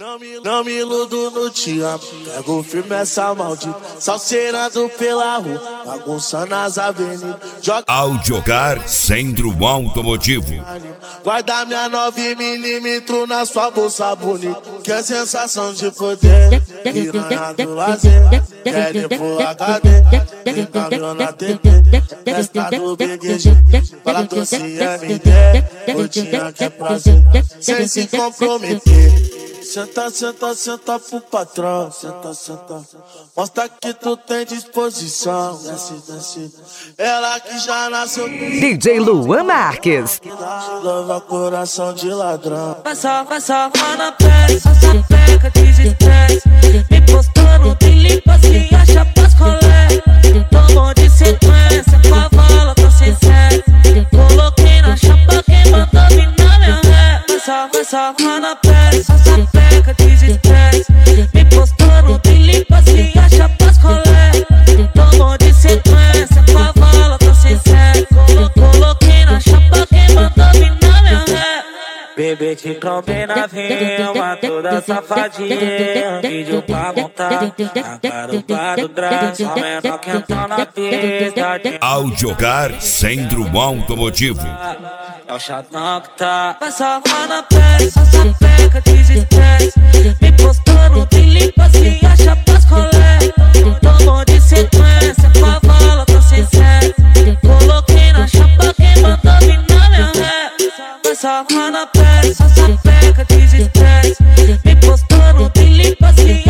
Não me iludo no te amo. Pego firme essa maldita, salseirando pela rua, bagunçando as avenidas. Ao jogar Centro Automotivo. Guarda minha 9mm na sua bolsa bonita, que é sensação de poder. Piranha do lazer, quer pro HD, brincando na TT, festa do BGG, fala doce MD, rotina que é prazer, sem se comprometer. Senta, senta, senta pro patrão. Senta, senta. Mostra que tu tem disposição. Desce, desce. Ela que já nasceu. DJ Luan Marques. Lava coração de ladrão. Passa na pele, só sapeca de estresse. Me postou no limpa assim, acha pras colé. Tomou de sequência, cavala, tô sem sexo. Coloquei na chapa, quem mandou vir na minha ré. Passa na pele, só sapeca de estresse. Me postou no limpa assim, acha pras colé. Tomou de sequência, cavala, tô sem sexo. Coloquei na chapa, quem mandou vir na minha ré. Bebê te combina, filma toda safadinha. Vídeo pra montar a garupa do drag, só menor que entrou na pista. Ao jogar Centro Automotivo. É o chatão que tá. Passa na pele, só sapeca de estresse. Me postou no limpa assim, acha pras colé. Tomou de sequência, cavala, tô sem sexo. Coloquei na chapa, quem mandou vir na minha ré. Passa na pele, só sapeca de estresse. Me postou no limpa assim,